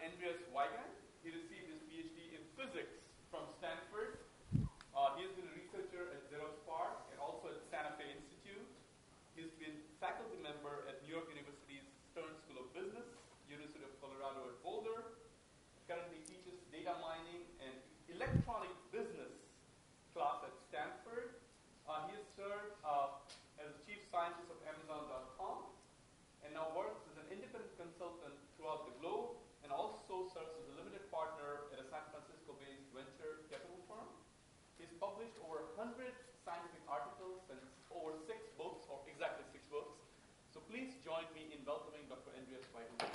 Andreas Weigand. He received his PhD in physics from Stanford. He has been a researcher at Xerox PARC and also at Santa Fe Institute. He's been faculty member at New York University's Stern School of Business, University of Colorado at Boulder. Currently teaches data mining and electronic business class at Stanford. He has served as chief scientist of Amazon.com and now works as an independent consultant throughout the globe and also serves as a limited partner at a San Francisco-based venture capital firm. He's published over 100 scientific articles and over 6 books, or exactly 6 books. So please join me in welcoming Dr. Andreas Weigand.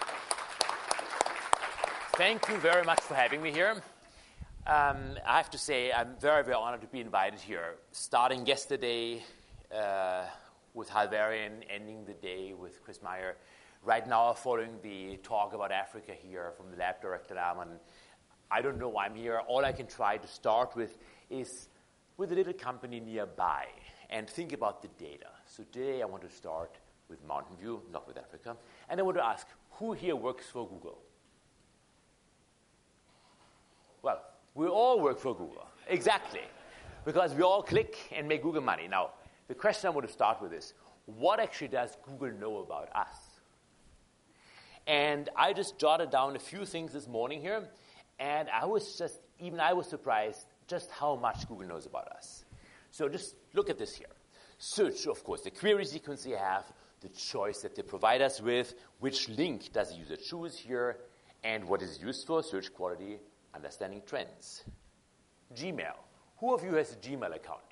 Thank you very much for having me here. I have to say I'm very, very honored to be invited here, starting yesterday with Halvarian, ending the day with Chris Meyer. Right now, following the talk about Africa here from the lab director Arman. I don't know why I'm here. All I can try to start with is with a little company nearby and think about the data. So today I want to start with Mountain View, not with Africa. And I want to ask, who here works for Google? Well, we all work for Google. Exactly. Because we all click and make Google money. Now, the question I want to start with is, what actually does Google know about us? And I just jotted down a few things this morning here, and I was surprised just how much Google knows about us. So just look at this here. Search, of course, the query sequence they have, the choice that they provide us with, which link does the user choose here, and what is used for, search quality, understanding trends. Gmail. Who of you has a Gmail account?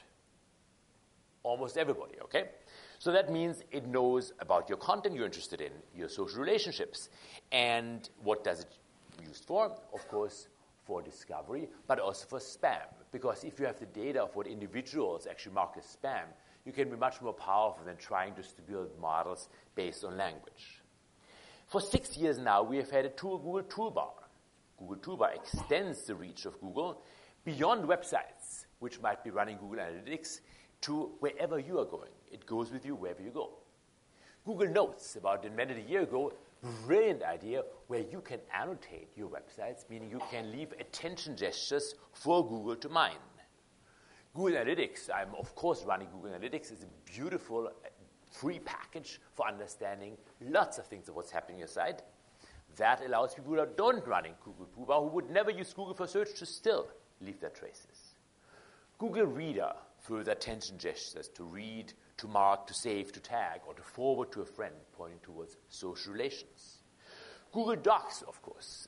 Almost everybody, okay? So that means it knows about your content you're interested in, your social relationships. And what does it used for? Of course, for discovery, but also for spam. Because if you have the data of what individuals actually mark as spam, you can be much more powerful than trying just to build models based on language. For 6 years now, we have had a Google Toolbar. Google Toolbar extends the reach of Google beyond websites, which might be running Google Analytics, to wherever you are going. It goes with you wherever you go. Google Notes, about invented a year ago, brilliant idea where you can annotate your websites, meaning you can leave attention gestures for Google to mine. Google Analytics, I'm of course running Google Analytics. It's a beautiful free package for understanding lots of things of what's happening on your site. That allows people who don't running Google Toolbar, who would never use Google for search, to still leave their traces. Google Reader, further attention gestures to read, to mark, to save, to tag, or to forward to a friend, pointing towards social relations. Google Docs, of course.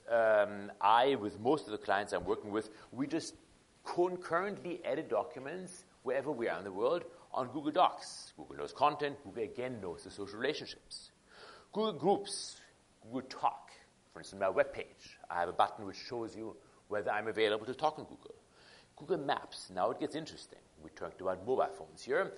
With most of the clients I'm working with, we just concurrently edit documents wherever we are in the world on Google Docs. Google knows content. Google, again, knows the social relationships. Google Groups, Google Talk. For instance, on my webpage, I have a button which shows you whether I'm available to talk on Google. Google Maps, now it gets interesting. We talked about mobile phones here.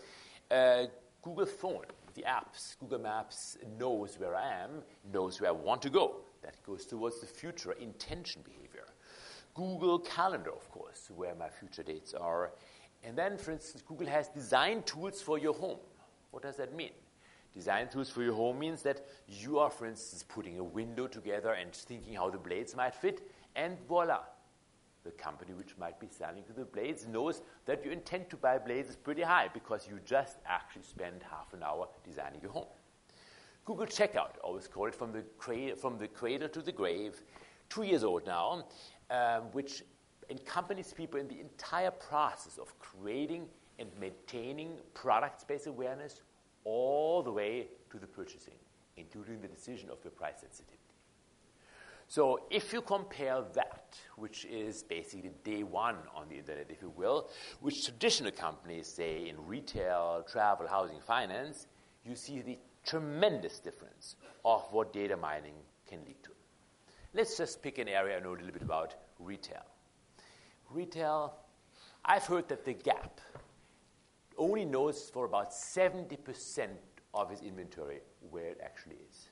Google Phone, the apps, Google Maps knows where I am, knows where I want to go. That goes towards the future intention behavior. Google Calendar, of course, where my future dates are. And then, for instance, Google has design tools for your home. What does that mean? Design tools for your home means that you are, for instance, putting a window together and thinking how the blades might fit, and voila. The company which might be selling you the blades knows that your intent to buy blades is pretty high because you just actually spend half an hour designing your home. Google Checkout, always call it from the cradle to the grave, 2 years old now, which accompanies people in the entire process of creating and maintaining product space awareness all the way to the purchasing, including the decision of your price sensitivity. So if you compare that, which is basically day one on the internet, if you will, which traditional companies say in retail, travel, housing, finance, you see the tremendous difference of what data mining can lead to. Let's just pick an area I know a little bit about, retail. Retail, I've heard that the Gap only knows for about 70% of its inventory where it actually is.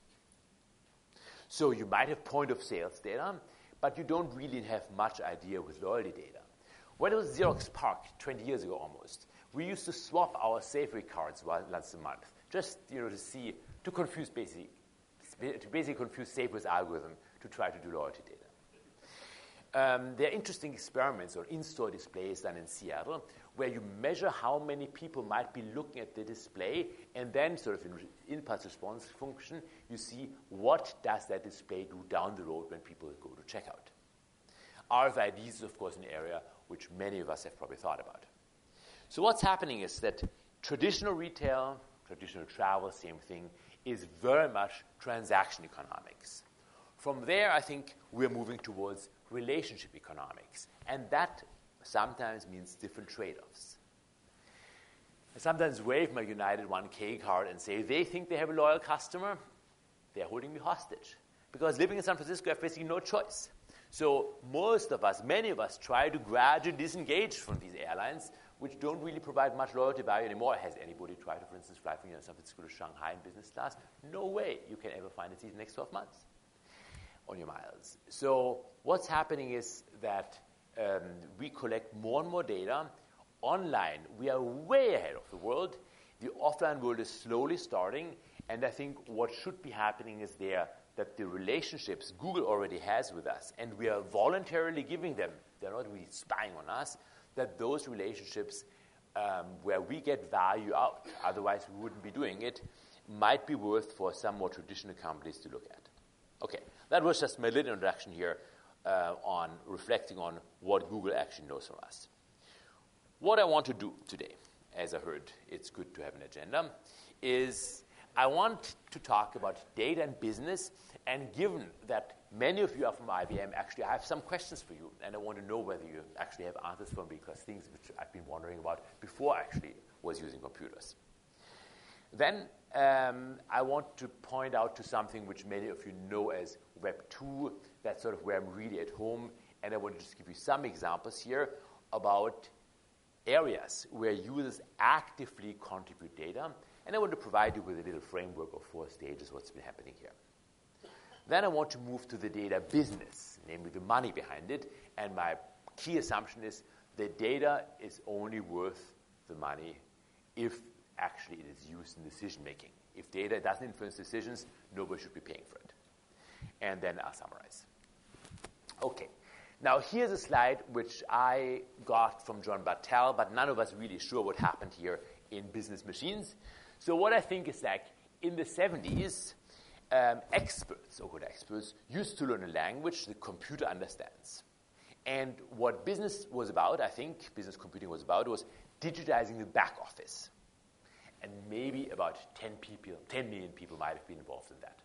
So you might have point of sales data, but you don't really have much idea with loyalty data. When it was Xerox PARC 20 years ago almost, we used to swap our Safeway cards once a month, just to confuse basically to basically confuse Sabre's algorithm to try to do loyalty data. There are interesting experiments or in-store displays done in Seattle where you measure how many people might be looking at the display, and then sort of in impulse response function, you see what does that display do down the road when people go to checkout. RFID is, of course, an area which many of us have probably thought about. So what's happening is that traditional retail, traditional travel, same thing, is very much transaction economics. From there, I think we're moving towards relationship economics, and that sometimes means different trade-offs. I sometimes wave my United 1K card and say, they think they have a loyal customer, they're holding me hostage. Because living in San Francisco, I have basically no choice. So most of us, many of us, try to gradually disengage from these airlines, which don't really provide much loyalty value anymore. Has anybody tried to, for instance, fly from San Francisco to Shanghai in business class? No way you can ever find a seat in the next 12 months on your miles. So what's happening is that we collect more and more data. Online, we are way ahead of the world. The offline world is slowly starting, and I think what should be happening is that the relationships Google already has with us, and we are voluntarily giving them, they're not really spying on us, that those relationships where we get value out, otherwise we wouldn't be doing it, might be worth for some more traditional companies to look at. Okay, that was just my little introduction here on reflecting on what Google actually knows from us. What I want to do today, as I heard it's good to have an agenda, is I want to talk about data and business, and given that many of you are from IBM, actually I have some questions for you, and I want to know whether you actually have answers for me, because things which I've been wondering about before I actually was using computers. Then I want to point out to something which many of you know as Web 2. That's sort of where I'm really at home, and I want to just give you some examples here about areas where users actively contribute data, and I want to provide you with a little framework of 4 stages, what's been happening here. Then I want to move to the data business, namely the money behind it, and my key assumption is that data is only worth the money if actually it is used in decision making. If data doesn't influence decisions, nobody should be paying for it. And then I'll summarize. Okay. Now, here's a slide which I got from John Bartel, but none of us really sure what happened here in business machines. So what I think is like in the 70s, experts, so-called experts, used to learn a language the computer understands. And what business was about, I think, business computing was about, was digitizing the back office. And maybe about 10 million people might have been involved in that.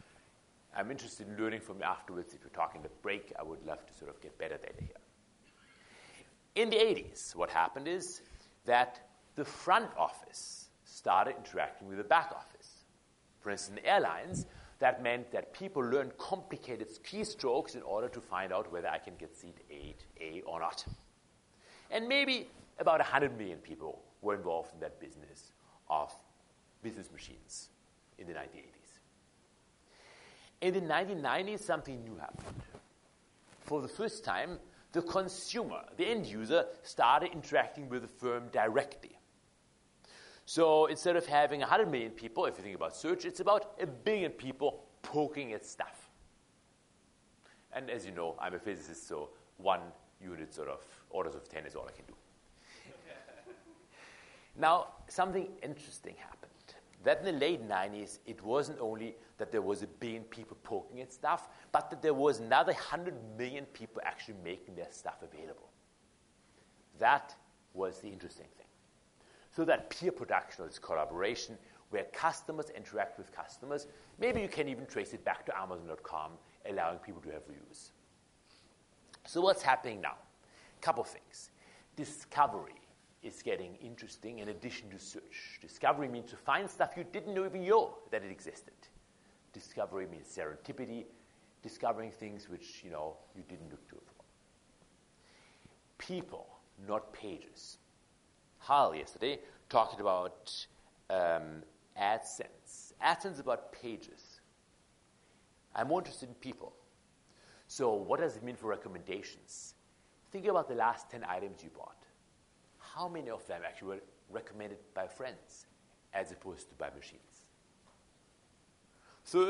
I'm interested in learning from you afterwards. If you're talking the break, I would love to sort of get better data here. In the 80s, what happened is that the front office started interacting with the back office. For instance, in airlines, that meant that people learned complicated keystrokes in order to find out whether I can get seat 8A or not. And maybe about 100 million people were involved in that business of business machines in the 1980s. In the 1990s, something new happened. For the first time, the consumer, the end user, started interacting with the firm directly. So instead of having 100 million people, if you think about search, it's about 1 billion people poking at stuff. And as you know, I'm a physicist, so 1 unit sort of orders of 10 is all I can do. Now, something interesting happened. That in the late 90s, it wasn't only that there was 1 billion people poking at stuff, but that there was another 100 million people actually making their stuff available. That was the interesting thing. So that peer production or this collaboration where customers interact with customers, maybe you can even trace it back to Amazon.com, allowing people to have reviews. So what's happening now? A couple of things. Discovery is getting interesting in addition to search. Discovery means to find stuff you didn't even know that it existed. Discovery means serendipity, discovering things which, you didn't look to before. People, not pages. Hal yesterday talked about AdSense. AdSense is about pages. I'm more interested in people. So what does it mean for recommendations? Think about the last 10 items you bought. How many of them actually were recommended by friends as opposed to by machines? Third,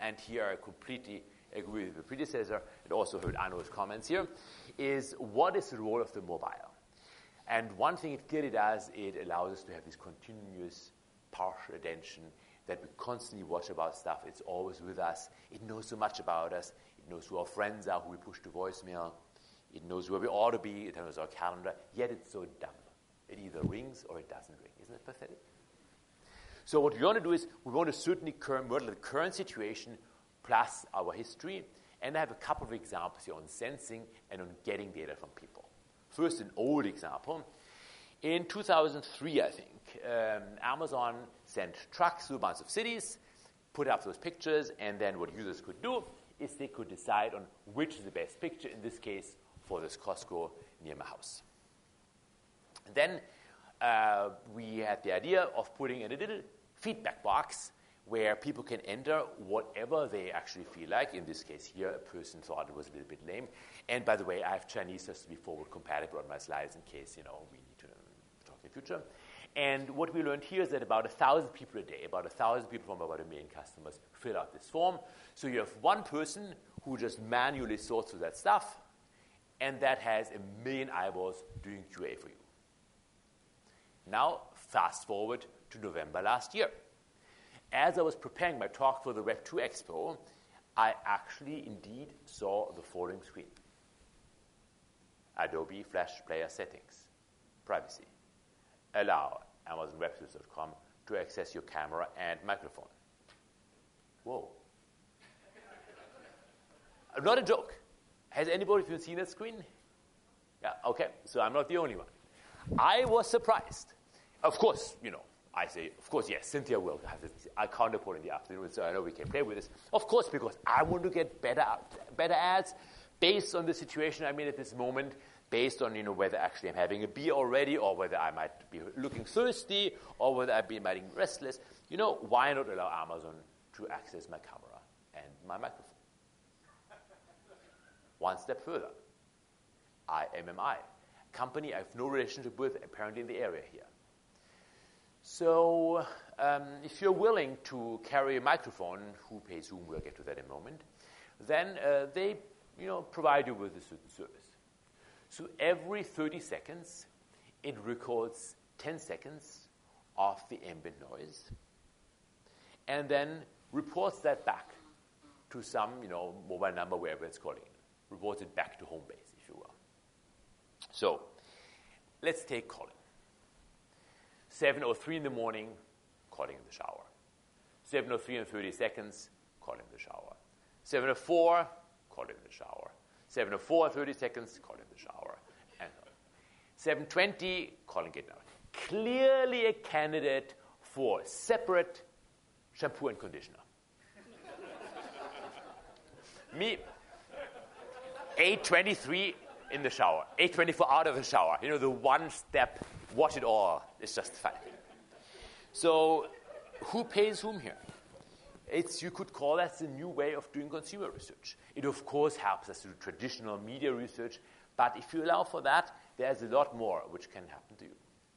and here I completely agree with the predecessor, and also heard Arno's comments here, is what is the role of the mobile? And one thing it clearly does, it allows us to have this continuous partial attention, that we constantly watch about stuff. It's always with us. It knows so much about us. It knows who our friends are, who we push to voicemail. It knows where we ought to be. It knows our calendar. Yet it's so dumb. It either rings or it doesn't ring. Isn't it pathetic? So what we want to do is we want to certainly model the current situation plus our history. And I have a couple of examples here on sensing and on getting data from people. First, an old example. In 2003, I think, Amazon sent trucks through a bunch of cities, put up those pictures, and then what users could do is they could decide on which is the best picture, in this case, for this Costco near my house. And then we had the idea of putting in a little feedback box where people can enter whatever they actually feel like. In this case here, a person thought it was a little bit lame. And by the way, I have Chinese just to be forward compatible on my slides in case, we need to talk in the future. And what we learned here is that about 1,000 people a day, about 1,000 people from about 1 million customers fill out this form. So you have one person who just manually sorts through that stuff, and that has 1 million eyeballs doing QA for you. Now, fast forward to November last year. As I was preparing my talk for the Web2 Expo, I actually indeed saw the following screen. Adobe Flash Player settings, privacy. Allow AmazonWebSearch.com to access your camera and microphone. Whoa. Not a joke. Has anybody seen that screen? Yeah, okay, so I'm not the only one. I was surprised. Of course, I say, of course, yes, Cynthia will have this counterpart in the afternoon, so I know we can play with this. Of course, because I want to get better ads based on the situation I'm in at this moment, based on whether actually I'm having a beer already, or whether I might be looking thirsty, or whether I've been being restless. Why not allow Amazon to access my camera and my microphone? One step further. IMMI, a company I have no relationship with, apparently in the area here. So if you're willing to carry a microphone, who pays whom, we'll get to that in a moment, then they provide you with a certain service. So every 30 seconds, it records 10 seconds of the ambient noise and then reports that back to some mobile number, wherever it's calling. Reports it back to home base, if you will. So let's take calling. 7:03 in the morning, calling in the shower. 7:03 and 30 seconds, calling in the shower. 7:04, calling in the shower. 7:04 and 30 seconds, calling in the shower. And 7:20, calling it out. Clearly a candidate for separate shampoo and conditioner. Me, 8:23 in the shower, 8:24 out of the shower. The one step, watch it all. It's just fun. So who pays whom here? You could call that the new way of doing consumer research. It, of course, helps us to do traditional media research, but if you allow for that, there's a lot more which can happen to you.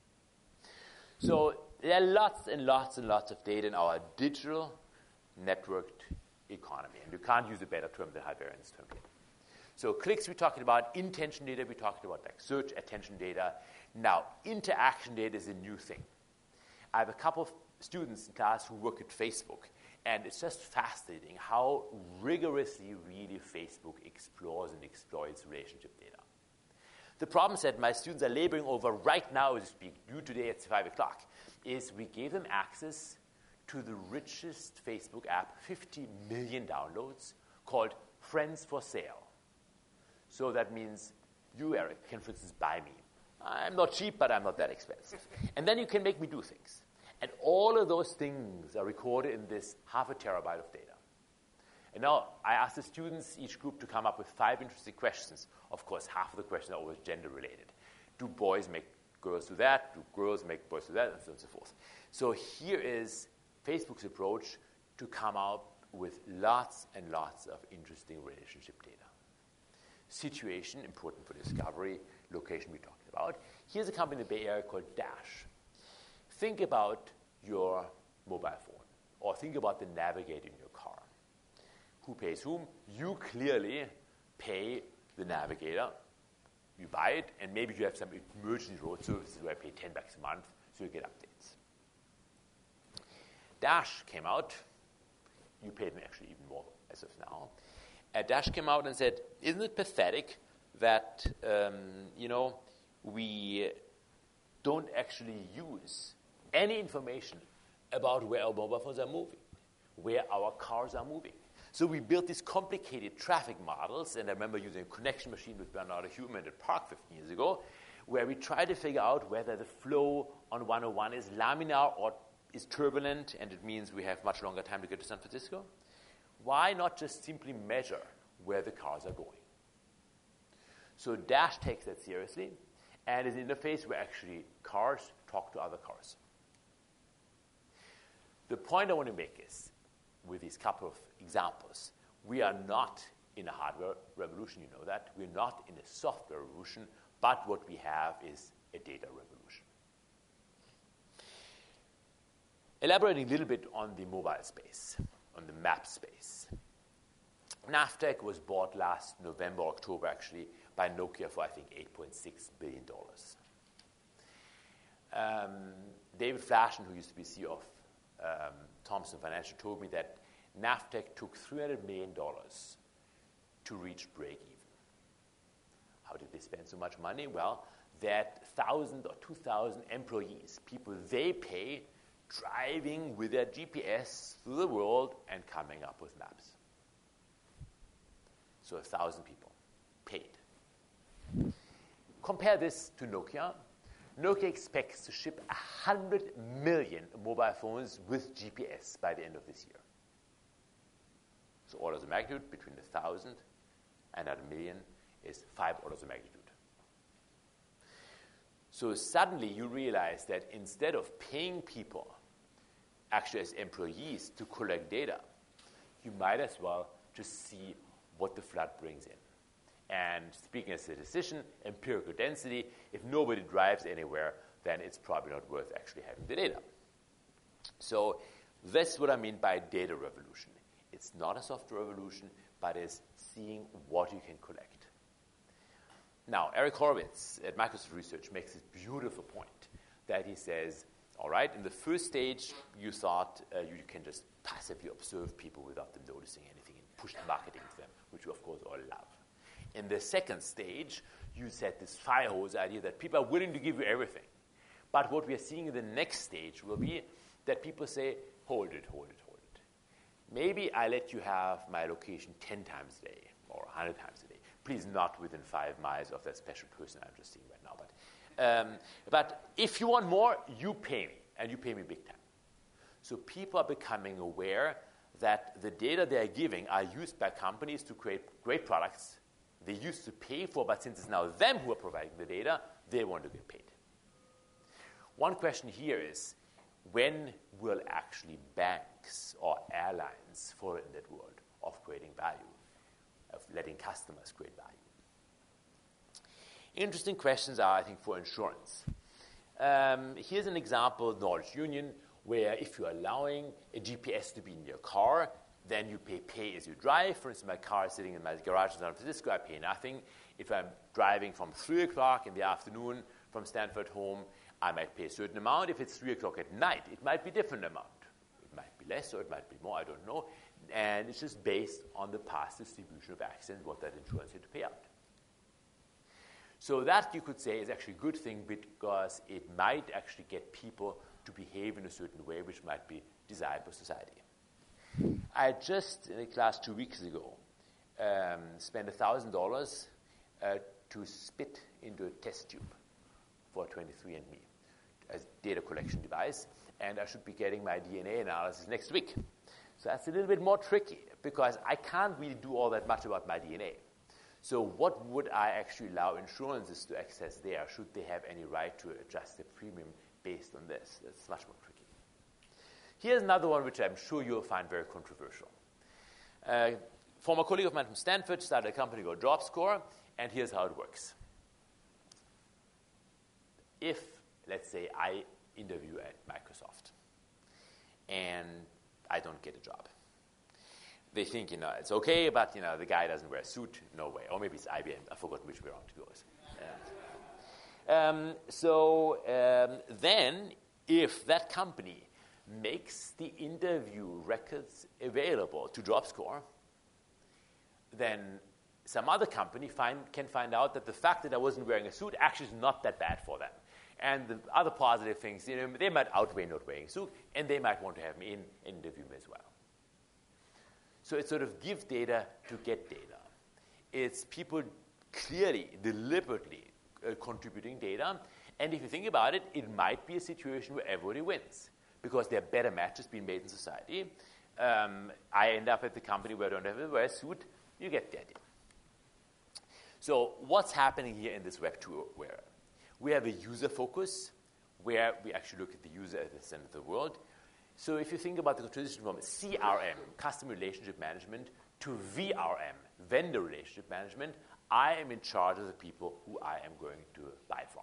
So there are lots and lots and lots of data in our digital networked economy, and you can't use a better term than high-variance term here. So clicks, we're talking about intention data, we're talking about like search attention data. Now, interaction data is a new thing. I have a couple of students in class who work at Facebook, and it's just fascinating how rigorously really Facebook explores and exploits relationship data. The problem that my students are laboring over right now as we speak, due today at 5 o'clock, is we gave them access to the richest Facebook app, 50 million downloads, called Friends for Sale. So that means you, Eric, can, for instance, buy me. I'm not cheap, but I'm not that expensive. And then you can make me do things. And all of those things are recorded in this 0.5 terabyte of data. And now I asked the students, each group, to come up with 5 interesting questions. Of course, half of the questions are always gender-related. Do boys make girls do that? Do girls make boys do that? And so on and so forth. So here is Facebook's approach to come out with lots and lots of interesting relationship data. Situation, important for discovery. Location, we talked about. Here's a company in the Bay Area called Dash. Think about your mobile phone, or think about the navigator in your car. who pays whom? You clearly pay the navigator. You buy it, and maybe you have some emergency road services where I pay $10 a month, so you get updates. Dash came out. You paid me actually even more as of now. Dash came out and said, isn't it pathetic that, we don't actually use any information about where our mobile phones are moving, where our cars are moving. So we built these complicated traffic models, and I remember using a connection machine with Bernardo Human at Park 15 years ago, where we tried to figure out whether the flow on 101 is laminar or is turbulent, and it means we have much longer time to get to San Francisco. Why not just simply measure where the cars are going? So Dash takes that seriously, and is an interface where actually cars talk to other cars. The point I want to make is, with these couple of examples, we are not in a hardware revolution, you know that. We're not in a software revolution, but what we have is a data revolution. Elaborating a little bit on the mobile space, on the map space. Navteq was bought last November, October actually, by Nokia for I think $8.6 billion. David Flashen, who used to be CEO of Thomson Financial, told me that Navteq took $300 million to reach break-even. How did they spend so much money? Well, that 1,000 or 2,000 employees, people they pay, driving with their GPS through the world and coming up with maps. So 1,000 people paid. Compare this to Nokia. Nokia expects to ship 100 million mobile phones with GPS by the end of this year. So orders of magnitude between 1,000 and 1,000,000 is 5 orders of magnitude. So suddenly you realize that instead of paying people actually as employees to collect data, you might as well just see what the flood brings in. And speaking as a decision, empirical density, if nobody drives anywhere, then it's probably not worth actually having the data. So that's what I mean by data revolution. It's not a software revolution, but it's seeing what you can collect. Now, Eric Horowitz at Microsoft Research makes this beautiful point that he says, all right, in the first stage, you thought you can just passively observe people without them noticing anything and push marketing to them, which you, of course, all love. In the second stage, you said this fire hose idea that people are willing to give you everything. But what we are seeing in the next stage will be that people say, hold it. Maybe I let you have my location 10 times a day or 100 times a day. Please not within 5 miles of that special person I'm just seeing right now. But if you want more, you pay me, and you pay me big time. So people are becoming aware that the data they are giving are used by companies to create great products they used to pay for, but since it's now them who are providing the data, they want to get paid. One question here is, when will actually banks or airlines follow in that world of creating value, of letting customers create value? Interesting questions are, I think, for insurance. Here's an example, Knowledge Union, where if you're allowing a GPS to be in your car, then you pay as you drive. For instance, my car is sitting in my garage in San Francisco, I pay nothing. If I'm driving from 3 o'clock in the afternoon from Stanford home, I might pay a certain amount. If it's 3 o'clock at night, it might be a different amount. It might be less or it might be more, I don't know. And it's just based on the past distribution of accidents, what that insurance had to pay out. So that, you could say, is actually a good thing because it might actually get people to behave in a certain way which might be desired by society. I just, in a class 2 weeks ago, spent $1,000 to spit into a test tube for 23andMe as a data collection device, and I should be getting my DNA analysis next week. So that's a little bit more tricky because I can't really do all that much about my DNA. So what would I actually allow insurances to access there? Should they have any right to adjust the premium based on this? That's much more tricky. Here's another one which I'm sure you'll find very controversial. Former colleague of mine from Stanford started a company called JobScore, and here's how it works. If, let's say, I interview at Microsoft and I don't get a job, they think, it's okay, but, the guy doesn't wear a suit. No way. Or maybe it's IBM. I've forgotten which way around it goes. Then, if that company makes the interview records available to JobScore, then some other company can find out that the fact that I wasn't wearing a suit actually is not that bad for them. And the other positive things, they might outweigh not wearing a suit, and they might want to have me interview me as well. So it's sort of give data to get data. It's people clearly, deliberately contributing data. And if you think about it, it might be a situation where everybody wins because there are better matches being made in society. I end up at the company where I don't have to wear a suit. You get the idea. So what's happening here in this Web 2 era? We have a user focus where we actually look at the user at the center of the world. So if you think about the transition from CRM, customer relationship management, to VRM, vendor relationship management, I am in charge of the people who I am going to buy from.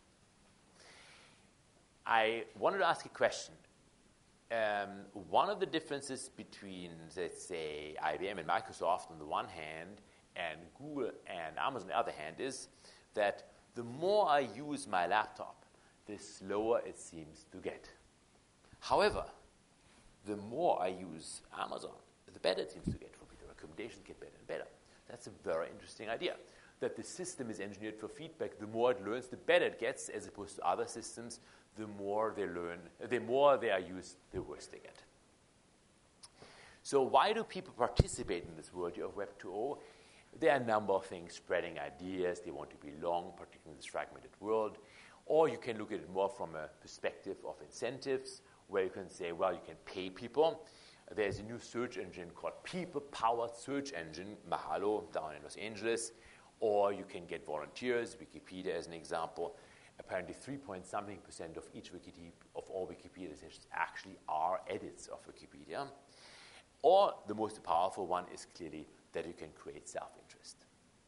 I wanted to ask a question. One of the differences between, let's say, IBM and Microsoft on the one hand, and Google and Amazon on the other hand, is that the more I use my laptop, the slower it seems to get. However, the more I use Amazon, the better it seems to get for me. The recommendations get better and better. That's a very interesting idea, that the system is engineered for feedback. The more it learns, the better it gets, as opposed to other systems. The more they learn, the more they are used, the worse they get. So why do people participate in this world of Web 2.0? There are a number of things: spreading ideas, they want to belong, particularly in this fragmented world. Or you can look at it more from a perspective of incentives, where you can say, well, you can pay people. There's a new search engine called People-Powered Search Engine, Mahalo, down in Los Angeles. Or you can get volunteers, Wikipedia as an example. Apparently 3-point-something% of each of all Wikipedia sessions actually are edits of Wikipedia. Or the most powerful one is clearly that you can create self-interest.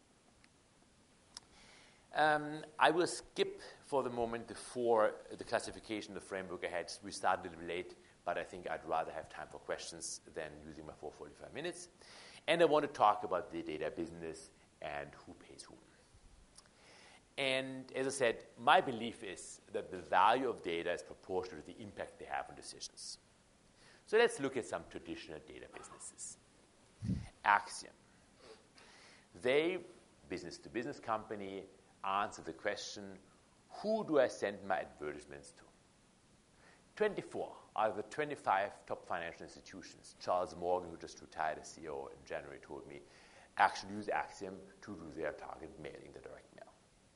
I will skip for the moment the classification, the framework ahead. We started a little late, but I think I'd rather have time for questions than using my 45 minutes. And I want to talk about the data business and who pays whom. And as I said, my belief is that the value of data is proportional to the impact they have on decisions. So let's look at some traditional data businesses. Acxiom. They, business-to-business company, answer the question, who do I send my advertisements to? 24 out of the 25 top financial institutions, Charles Morgan, who just retired as CEO in January, told me, actually use Acxiom to do their target mailing, the direct mail.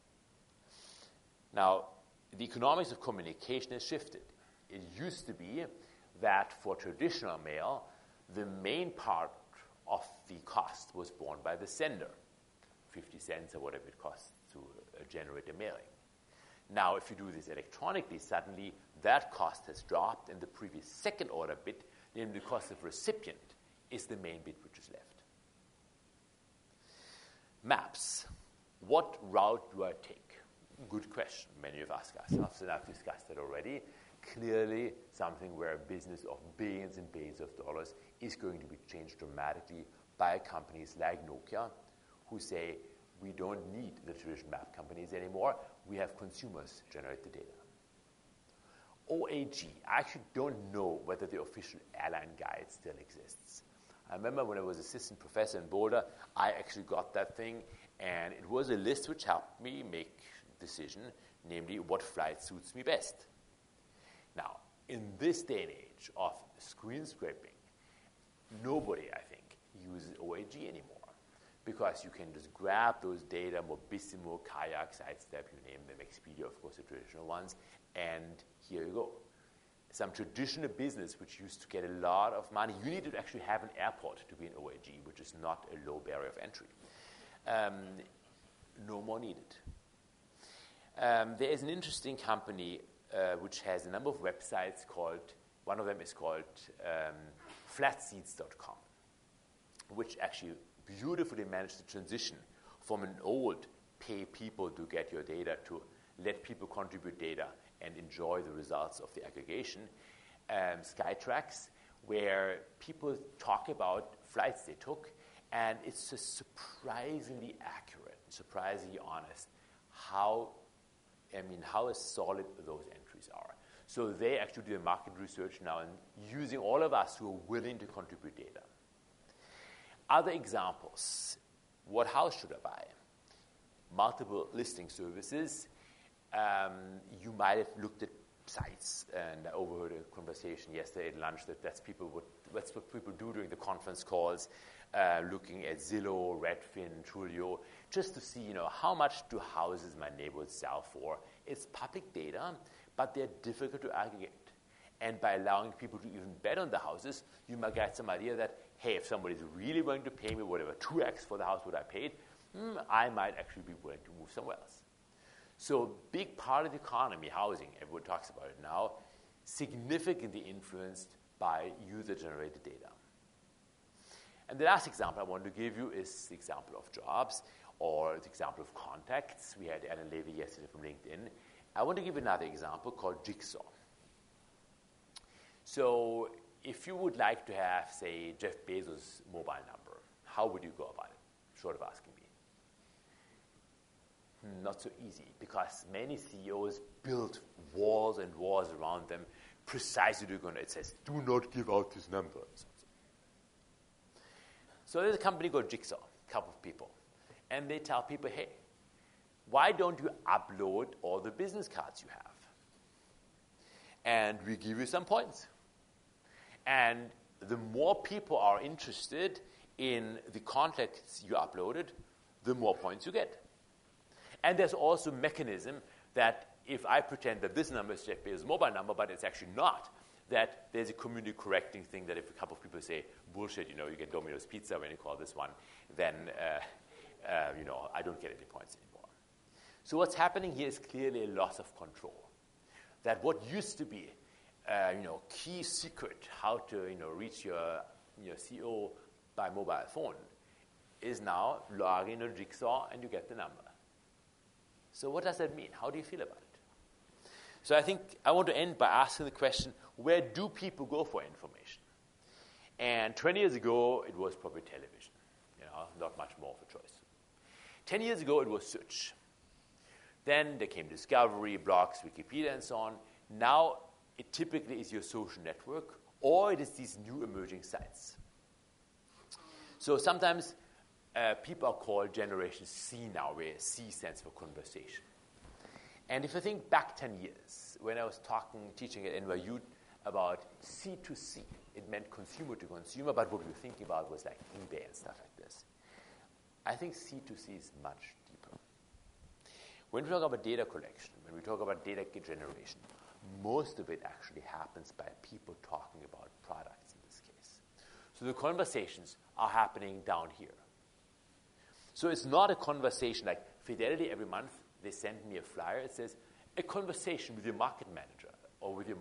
Now, the economics of communication has shifted. It used to be that for traditional mail, the main part of the cost was borne by the sender, 50 cents or whatever it costs to generate a mailing. Now, if you do this electronically, suddenly that cost has dropped, and the previous second order bit, namely the cost of recipient, is the main bit which is left. Maps. What route do I take? Good question. Many of us have discussed it already. Clearly, something where a business of billions and billions of dollars is going to be changed dramatically by companies like Nokia, who say, we don't need the traditional map companies anymore. We have consumers generate the data. OAG. I actually don't know whether the official airline guide still exists. I remember when I was assistant professor in Boulder, I actually got that thing, and it was a list which helped me make a decision, namely what flight suits me best. Now, in this day and age of screen scraping, nobody, I think, uses OAG anymore, because you can just grab those data, Mobissimo, Kayak, Sidestep, you name them, Expedia, of course, the traditional ones, and here you go. Some traditional business which used to get a lot of money, you need to actually have an airport to be an OAG, which is not a low barrier of entry. No more needed. There is an interesting company which has a number of websites called, one of them is called flatseats.com, which actually beautifully managed the transition from an old pay people to get your data to let people contribute data and enjoy the results of the aggregation. Skytrax, where people talk about flights they took, and it's just surprisingly accurate, surprisingly honest how solid those entries are. So they actually do market research now and using all of us who are willing to contribute data. Other examples. What house should I buy? Multiple listing services. You might have looked at sites, and I overheard a conversation yesterday at lunch that's what people do during the conference calls, looking at Zillow, Redfin, Trulio, just to see, how much do houses my neighborhoods sell for. It's public data, but they're difficult to aggregate. And by allowing people to even bet on the houses, you might get some idea that, hey, if somebody's really willing to pay me whatever 2x for the house what I paid, I might actually be willing to move somewhere else. So big part of the economy, housing, everyone talks about it now, significantly influenced by user-generated data. And the last example I want to give you is the example of jobs or the example of contacts. We had Alan Levy yesterday from LinkedIn. I want to give another example called Jigsaw. So if you would like to have, say, Jeff Bezos' mobile number, how would you go about it? Short of asking me. Not so easy, because many CEOs build walls and walls around them precisely to go. It says, do not give out this number. So there's a company called Jigsaw, a couple of people. And they tell people, hey, why don't you upload all the business cards you have? And we give you some points. And the more people are interested in the contacts you uploaded, the more points you get. And there's also a mechanism that if I pretend that this number is Jeff Bezos' mobile number, but it's actually not, that there's a community correcting thing that if a couple of people say, bullshit, you get Domino's Pizza when you call this one, then, I don't get any points anymore. So what's happening here is clearly a loss of control. That what used to be, key secret, how to, reach your CEO by mobile phone, is now log in a Jigsaw and you get the number. So what does that mean? How do you feel about it? So I think I want to end by asking the question, where do people go for information? And 20 years ago, it was probably television. Not much more of a choice. 10 years ago, it was search. Then there came Discovery, blogs, Wikipedia, and so on. Now, it typically is your social network, or it is these new emerging sites. So sometimes people are called Generation C now, where C stands for conversation. And if I think back 10 years, when I was teaching at NYU about C2C, it meant consumer to consumer, but what we were thinking about was like eBay and stuff like this. I think C2C is much deeper. When we talk about data collection, when we talk about data generation, most of it actually happens by people talking about products in this case. So the conversations are happening down here. So it's not a conversation like Fidelity every month, they send me a flyer. It says, a conversation with your market manager or with your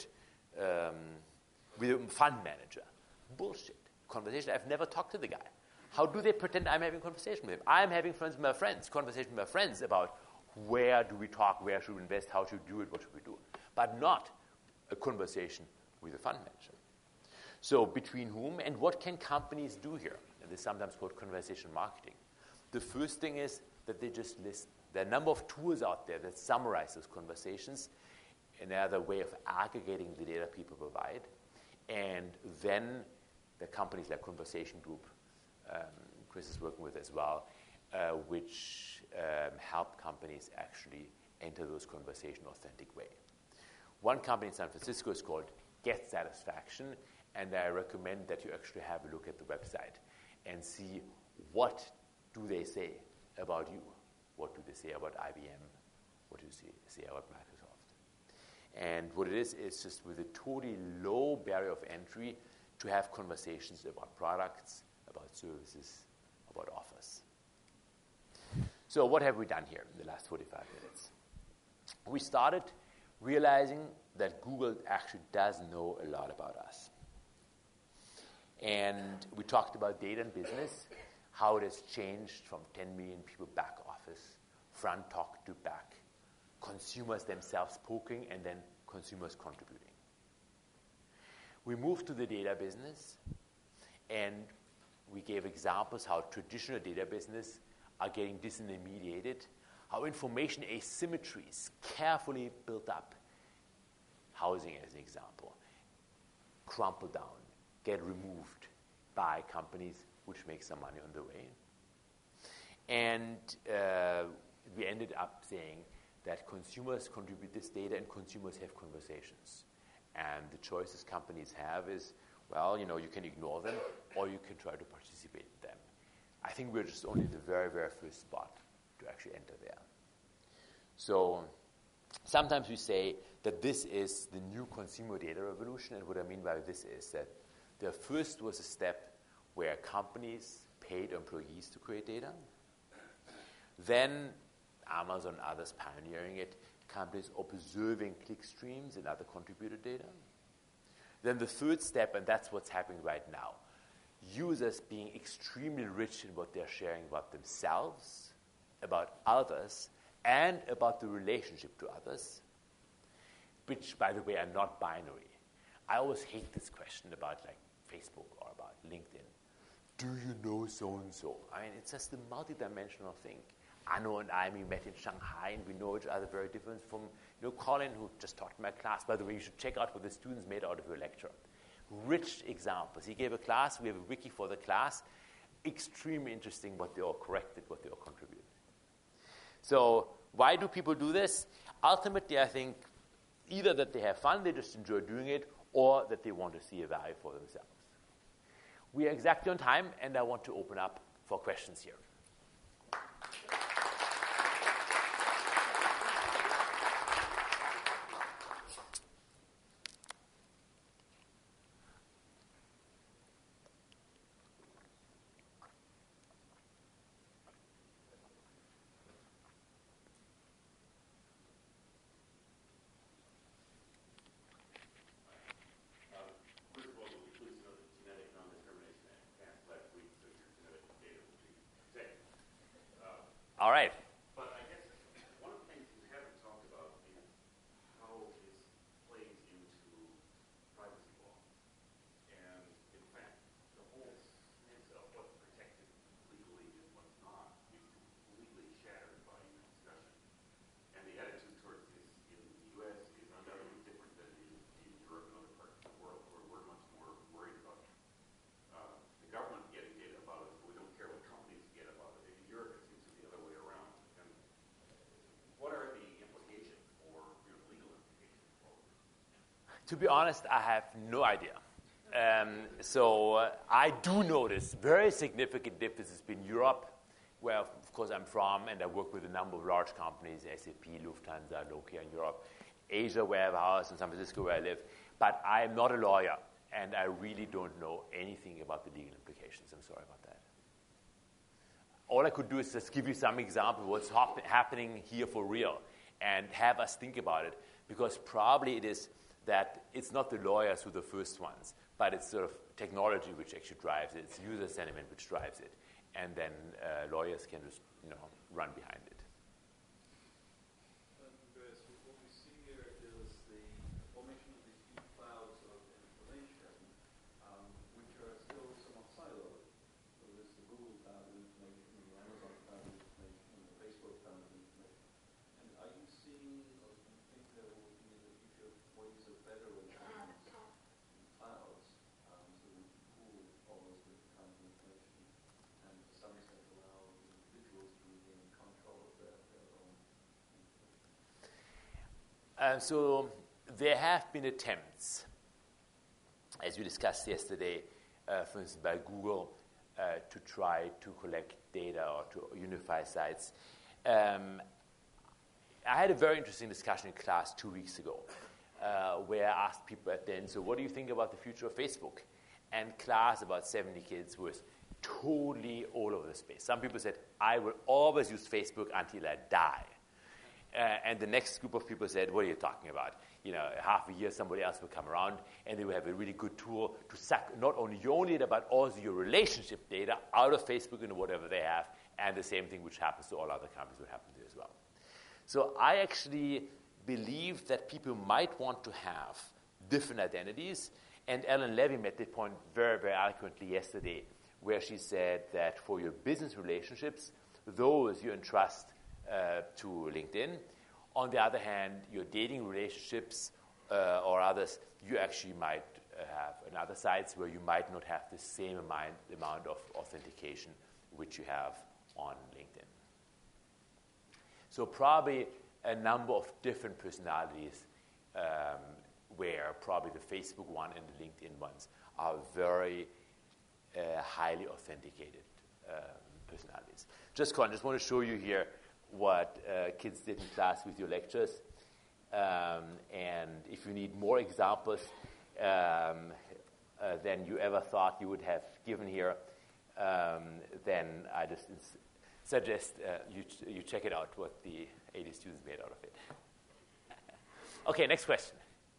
with your fund manager. Bullshit. Conversation. I've never talked to the guy. How do they pretend I'm having a conversation with him? I'm having conversation with my friends about where do we talk, where should we invest, how should we do it, what should we do. But not a conversation with a fund manager. So between whom and what can companies do here? And this is sometimes called conversation marketing. The first thing is that they just listen. There are a number of tools out there that summarize those conversations, another way of aggregating the data people provide. And then the companies like Conversation Group, Chris is working with as well, which help companies actually enter those conversations in an authentic way. One company in San Francisco is called Get Satisfaction, and I recommend that you actually have a look at the website and see what do they say about you. What do they say about IBM? What do they say about Microsoft? And what it is just with a totally low barrier of entry to have conversations about products, about services, about offers. So what have we done here in the last 45 minutes? We started realizing that Google actually does know a lot about us. And we talked about data and business, how it has changed from 10 million people back office, front talk to back, consumers themselves poking, and then consumers contributing. We moved to the data business, and we gave examples how traditional data business are getting disintermediated, how information asymmetries carefully built up, housing as an example, crumple down, get removed by companies which make some money on the way. And we ended up saying that consumers contribute this data and consumers have conversations. And the choices companies have is, well, you can ignore them or you can try to participate in them. I think we're just only the very, very first spot to actually enter there. So sometimes we say that this is the new consumer data revolution, and what I mean by this is that the first was a step where companies paid employees to create data. Then Amazon and others pioneering it, companies observing click streams and other contributed data. Then the third step, and that's what's happening right now, users being extremely rich in what they're sharing about themselves, about others, and about the relationship to others, which, by the way, are not binary. I always hate this question about Facebook or about LinkedIn. Do you know so-and-so? I mean, it's just a multidimensional thing. Anno and I, we met in Shanghai, and we know each other very different from Colin, who just taught in my class. By the way, you should check out what the students made out of your lecture. Rich examples. He gave a class. We have a wiki for the class. Extremely interesting what they all corrected, what they all contributed. So why do people do this? Ultimately, I think either that they have fun, they just enjoy doing it, or that they want to see a value for themselves. We are exactly on time, and I want to open up for questions here. All right. But I guess one of the things you haven't talked about is how this plays into privacy law. And in fact, the whole sense of what's protected legally and what's not is completely shattered by your discussion. And the attitude towards this in the U.S. is undoubtedly different than in Europe and other parts of the world, where we're much more worried about the government getting data about us, but we don't care what companies get about it. In Europe, it seems to be the other way around. And what are the implications or legal implications for it? To be honest, I have no idea. So I do notice very significant differences between Europe, where, of course, I'm from, and I work with a number of large companies, SAP, Lufthansa, Nokia in Europe, Asia, where I have a house, in San Francisco, where I live. But I am not a lawyer, and I really don't know anything about the legal implications. I'm sorry about that. All I could do is just give you some example of what's happening here for real and have us think about it, because probably it is that it's not the lawyers who are the first ones, but it's sort of technology which actually drives it. It's user sentiment which drives it. And then lawyers can just run behind it. Andreas, what we see here is the formation of these huge clouds of information, which are still somewhat siloed. So there's the Google cloud of information, the Amazon cloud of information, and the Facebook cloud of information. And are you seeing, or do you think there will be in the future ways of better arranging clouds so that we pool all those different kinds of information and to some extent allow individuals to regain control of their own information? So there have been attempts, as we discussed yesterday, for instance, by Google, to try to collect data or to unify sites. I had a very interesting discussion in class 2 weeks ago, where I asked people at the end, so what do you think about the future of Facebook? And class, about 70 kids, was totally all over the space. Some people said, I will always use Facebook until I die. And the next group of people said, what are you talking about? Half a year somebody else will come around and they will have a really good tool to suck not only your own data but also your relationship data out of Facebook and whatever they have, and the same thing which happens to all other companies would happen to as well. So I actually believe that people might want to have different identities, and Alan Levy made the point very, very eloquently yesterday where she said that for your business relationships, those you entrust to LinkedIn. On the other hand, your dating relationships or others, you actually might have on other sites where you might not have the same amount of authentication which you have on LinkedIn. So probably a number of different personalities where probably the Facebook one and the LinkedIn ones are very highly authenticated personalities. Just want to show you here what kids did in class with your lectures. And if you need more examples than you ever thought you would have given here, then I just suggest you check it out, what the 80 students made out of it. Okay, next question.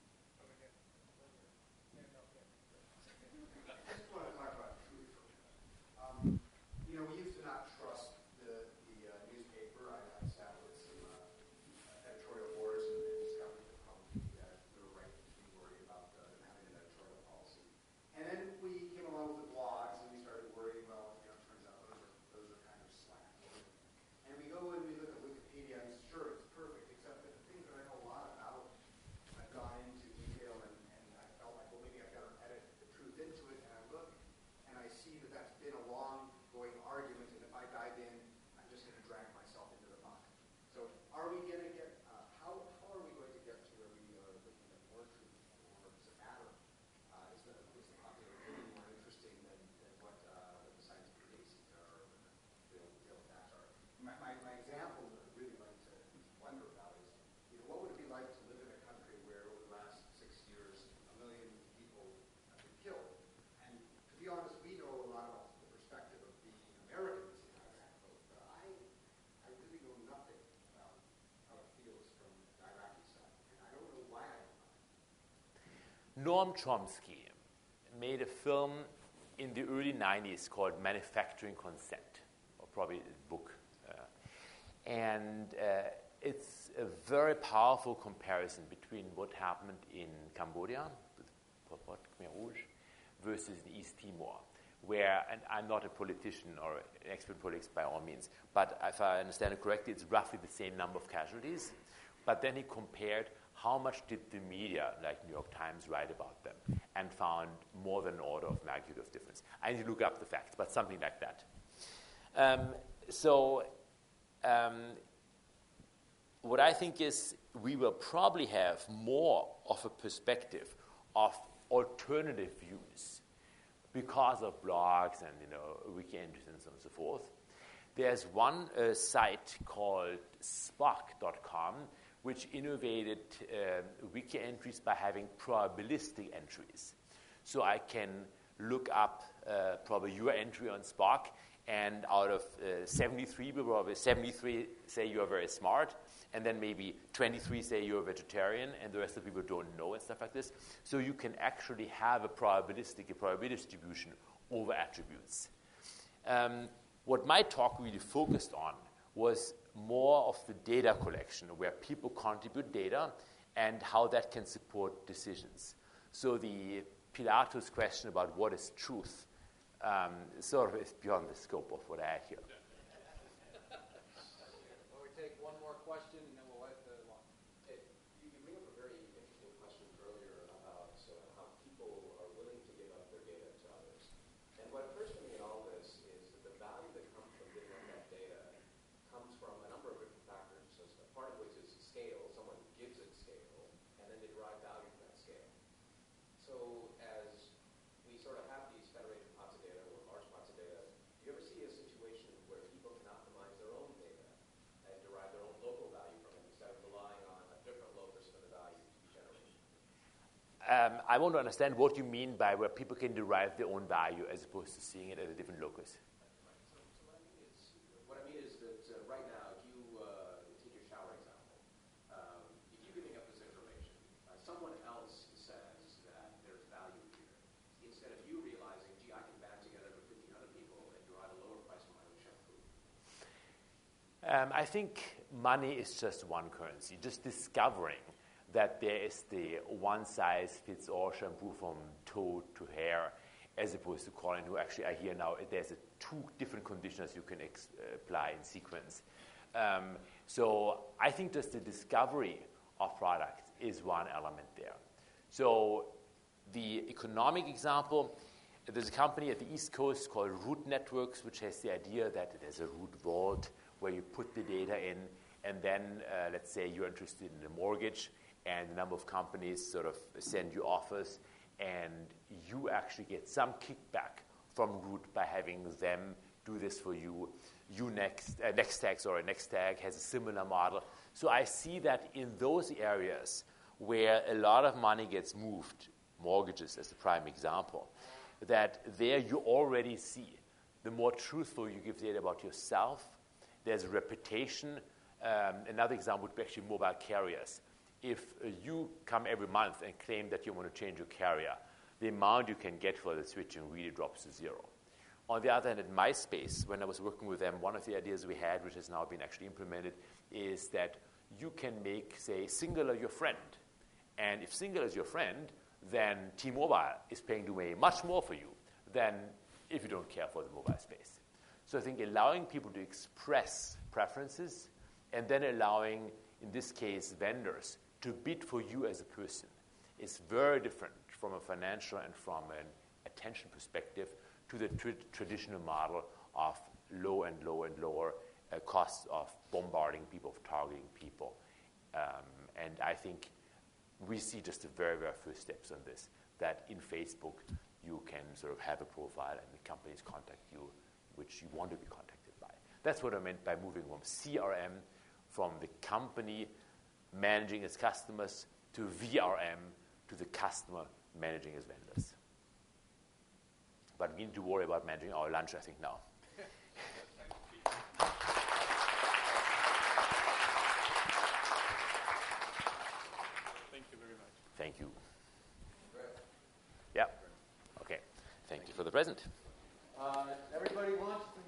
We used to not trust the newspaper. I sat with some editorial boards and discovered that probably we were right to be worried about them having an editorial policy. And then we came along with the blogs, and we started worrying, well, it turns out those are kind of slack. And we go and we look at Wikipedia, and sure, it's perfect, except that the things that I know a lot about, I've gone into detail, and I felt like, well, maybe I've got to edit the truth into it, and I look, and I see that that's been a long-going argument, and if I dive in, I'm just going to drag myself into the muck. So are we going to get, how are we going to get to where we are looking at more truth, or does it matter? Is the popular opinion more interesting than what the scientific bases are, or the real facts are? My example that I'd really like to wonder about is, what would it be like to live in a country where over the last 6 years, 1 million people have been killed? And to be honest, we know a lot about the perspective of being Americans in Iraq, but I really know nothing about how it feels from the Iraqi side, and I don't know why I don't know. Noam Chomsky made a film in the early 90s called Manufacturing Consent, or probably a book. And it's a very powerful comparison between what happened in Cambodia with Pol Pot, Khmer Rouge, versus in East Timor, where, and I'm not a politician or an expert in politics by all means, but if I understand it correctly, it's roughly the same number of casualties. But then he compared how much did the media, like New York Times, write about them, and found more than an order of magnitude of difference. I need to look up the facts, but something like that. What I think is we will probably have more of a perspective of alternative views because of blogs and wiki entries and so on and so forth. There's one site called Spock.com which innovated wiki entries by having probabilistic entries. So I can look up probably your entry on Spock, and out of 73 people, probably 73 say you are very smart, and then maybe 23 say you're a vegetarian, and the rest of the people don't know and stuff like this. So you can actually have a probability distribution over attributes. What my talk really focused on was more of the data collection, where people contribute data and how that can support decisions. So the Pilatus question about what is truth sort of is beyond the scope of what I had here. Well, we take one more question, and then we'll let the line. You bring up a very interesting question earlier about how people are willing to give up their data to others. And what occurs to me in all this is that the value that comes from giving up that data comes from a number of different factors, part of which is scale. Someone gives it scale, and then they derive value from that scale. So as we sort of have these federated pots of data, or large pots of data, do you ever see a situation where people can optimize their own data and derive their own local value from it instead of relying on a different locus for the value to be generated? I want to understand what you mean by where people can derive their own value as opposed to seeing it at a different locus. What I mean is that right now, if you take your shower example, if you're giving up this information, someone else says that there's value here. Instead of you realizing, gee, I can band together with 15 other people and derive a lower price for my own shampoo. I think money is just one currency. Just discovering that there is the one-size-fits-all shampoo from toe to hair as opposed to calling who actually are here now. There's two different conditions you can apply in sequence. So I think just the discovery of products is one element there. So the economic example, there's a company at the East Coast called Root Networks, which has the idea that there's a root vault where you put the data in, and then let's say you're interested in a mortgage, and a number of companies sort of send you offers, and you actually get some kickback from Root by having them do this for you. Nextag has a similar model. So I see that in those areas where a lot of money gets moved, mortgages as a prime example, that there you already see the more truthful you give data about yourself, there's a reputation. Another example would be actually mobile carriers. If you come every month and claim that you want to change your carrier, the amount you can get for the switching really drops to zero. On the other hand, at MySpace, when I was working with them, one of the ideas we had, which has now been actually implemented, is that you can make, say, Singular your friend. And if Singular is your friend, then T-Mobile is paying to pay much more for you than if you don't care for the mobile space. So I think allowing people to express preferences and then allowing, in this case, vendors to bid for you as a person is very different from a financial and from an attention perspective to the traditional model of low and lower costs of bombarding people, of targeting people. And I think we see just the very, very first steps on this, that in Facebook you can sort of have a profile and the companies contact you, which you want to be contacted by. That's what I meant by moving from CRM, from the company managing its customers, to VRM, to the customer managing its vendors. But we need to worry about managing our lunch, I think, now. Thank you very much. Thank you. Yeah. Okay. Thank you for the present. Everybody wants to